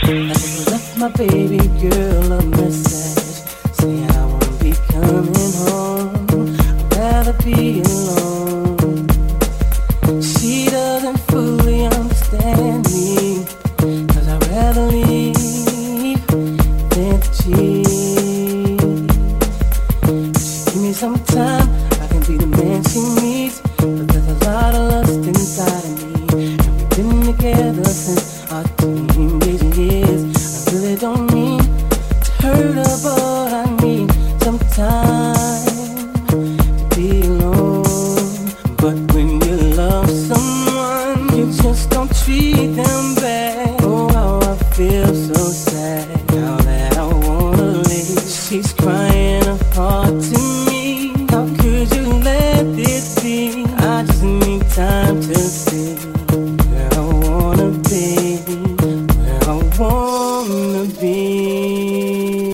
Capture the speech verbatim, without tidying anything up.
I just left my baby girl a message saying I won't be coming home. I'd rather be alone. She doesn't fully understand me, 'cause I'd rather leave than to cheat. She give me some time, I can be the man she needs, but there's a lot of lust inside of me, and we've been together since our teenage years. I really don't mean to hurt her, but I need some time to be alone. But when you love someone, you just don't treat them bad. Oh, how I feel so sad now that I wanna leave. She's crying her heart to me. How could you let this be? I just need time to see where I wanna be, where I wanna